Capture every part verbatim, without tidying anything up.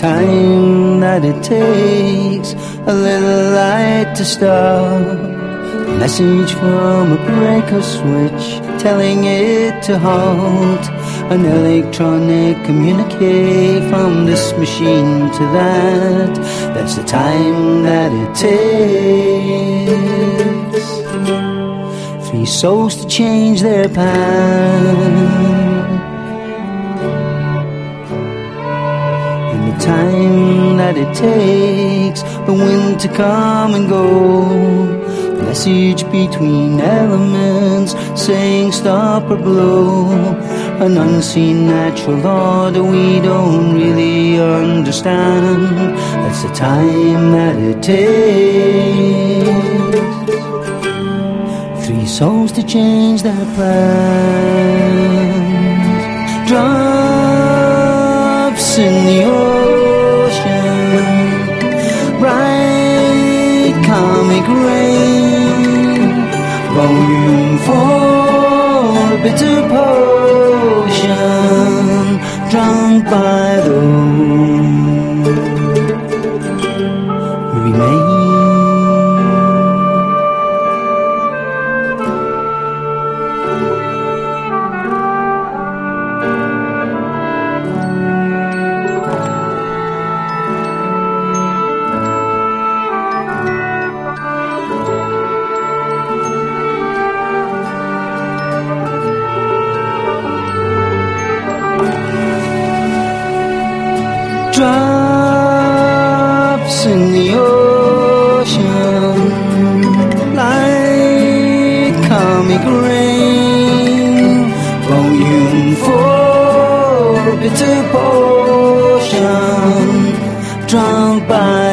time that it takes a little light to stop. A message from a breaker switch telling it to halt. An electronic communique from this machine to that. That's the time that it takes. Three souls to change their path. Time that it takes the wind to come and go. Message between elements saying stop or blow. An unseen natural law that we don't really understand. That's the time that it takes. Three souls to change their plans. Drops in the ocean. Bright comic rain, volume four, bitter potion, drunk by those who remain. Drops in the ocean, like comic rain, volume four, bitter potion, drunk by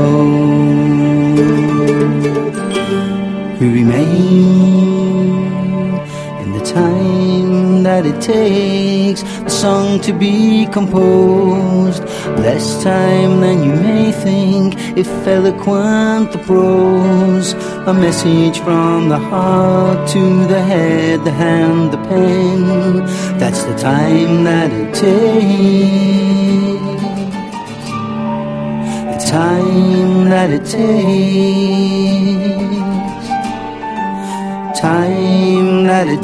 those who remain. In the time that it takes the song to be composed, less time than you may think, if eloquent the prose. A message from the heart to the head, the hand, the pen. That's the time that it takes. The time that it takes. Time that it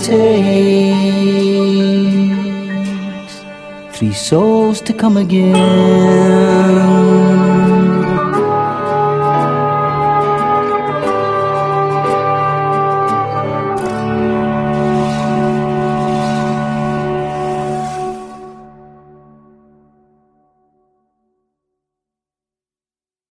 takes. Three souls to come again.